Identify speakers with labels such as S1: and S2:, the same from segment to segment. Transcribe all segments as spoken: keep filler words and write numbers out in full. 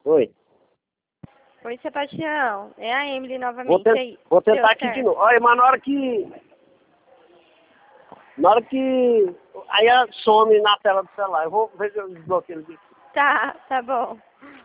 S1: Oi.
S2: Oi, Sebastião. É a Emily
S1: Vou,
S2: novamente
S1: te
S2: aí.
S1: vou tentar
S2: Deu
S1: aqui
S2: certo?
S1: de novo. Olha, mas na hora que... Na hora que... Aí ela some na tela do celular. Eu vou ver se eu desbloqueio aqui.
S2: Tá, tá bom.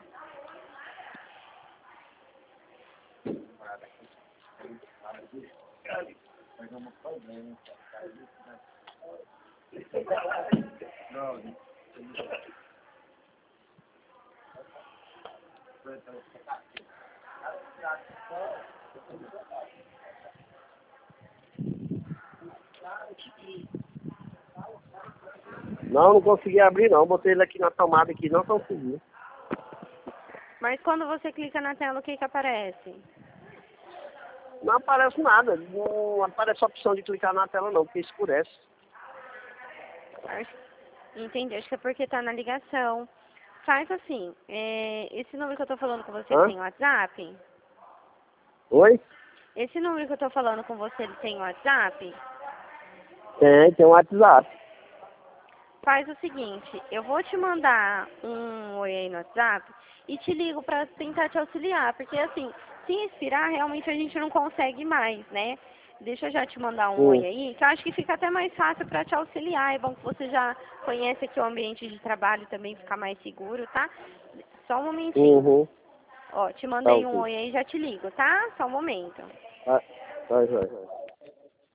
S1: Não, não consegui abrir não. Botei ele aqui na tomada aqui, não consegui.
S2: Mas quando você clica na tela, o que que aparece?
S1: Não aparece nada. Não aparece a opção de clicar na tela não, porque escurece.
S2: Acho- Entendi, acho que é porque tá na ligação. Faz assim, é, esse número que eu tô falando com você
S1: Hã?
S2: tem WhatsApp?
S1: Oi?
S2: Esse número que eu tô falando com você, ele tem WhatsApp?
S1: Tem, tem um WhatsApp.
S2: Faz o seguinte, eu vou te mandar um oi aí no WhatsApp e te ligo pra tentar te auxiliar, porque assim, se expirar, realmente a gente não consegue mais, né? Deixa eu já te mandar um
S1: Hum.
S2: oi aí, que eu acho que fica até mais fácil pra te auxiliar. É bom que você já conhece aqui o ambiente de trabalho também, ficar mais seguro, tá? Só um momentinho.
S1: Uhum.
S2: Ó, te
S1: Tá
S2: mandei um
S1: ok.
S2: oi aí, já te ligo, tá? Só um momento.
S1: Vai, vai, vai. vai.